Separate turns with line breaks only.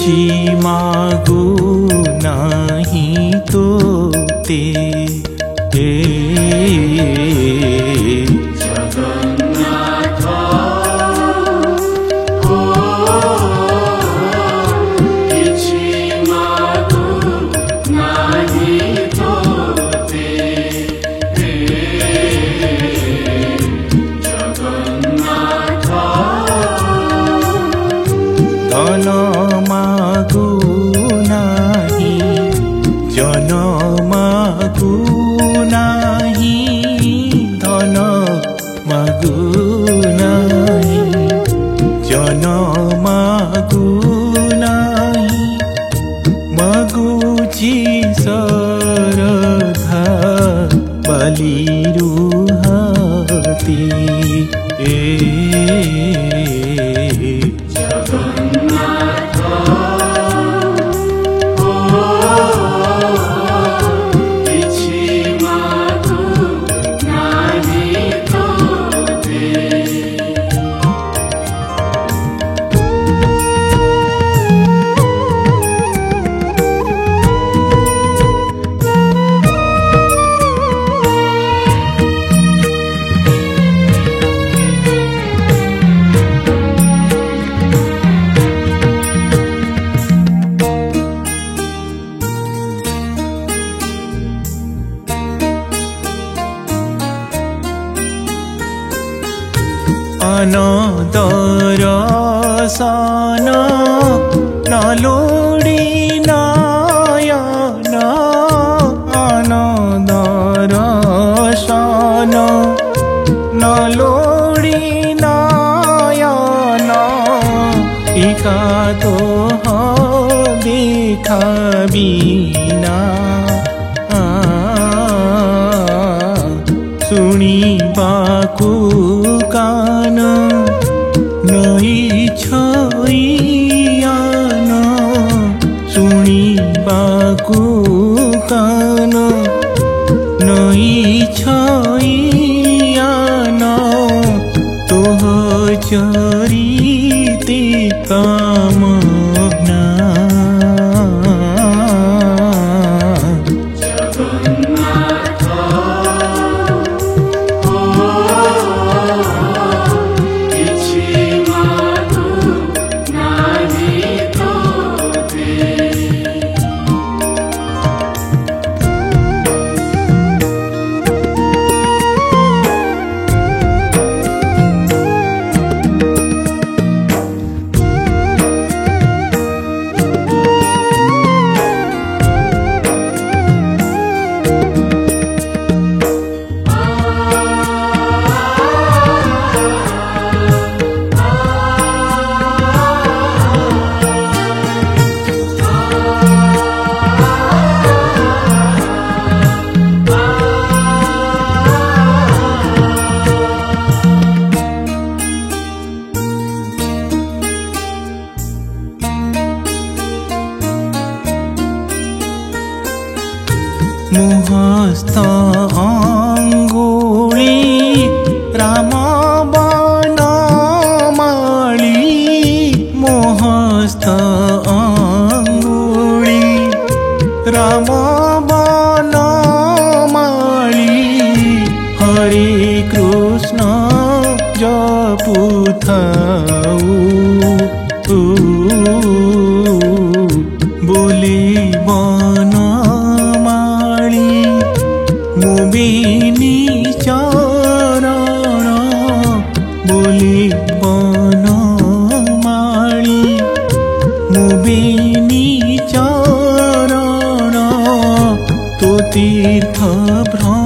କିଛି ମାଗୁ ନାହିଁ ତୋତେ
ଜଗନ୍ନାଥ କିଛି ମାଗୁ ନାହିଁ ତୋତେ ଜଗନ୍ନାଥ
ଧନ ମାଗୁ ନାହିଁ ଜନ ମାଗୁ ନାହିଁ ଧନ ମାଗୁ ନାହିଁ ଜନ ମାଗୁ ନାହିଁ ମାଗୁଛି ଶରଧା ବାଲିରୁ ହାତୀ
ଜଗନ୍ନାଥ କିଛି ମାଗୁ ନାହିଁ ତୋତେ
অনদরসন নলোড়ি নয়ন অনদরসন নলোড়ি নয়ন ইকা তো দেখাবি না শুনিবাকু কান নই ছইয়ান শুনিবাকু কান নই ছইয়ান তোহ চরিতে কামনা
জগন্নাଥ କିଛି ମାଗୁ ନାହିଁ ତୋତେ
মুহস্ত অঙ্গুলি রাম বনমালী মুহস্ত অঙ্গুলি রাম বনমালী হরে কৃষ্ণ জপুথাউ বলি বনমালী মুবিনি চরণ বলি বনমালী মুবিনি চরণ তো তীর্থ ভ্রমণ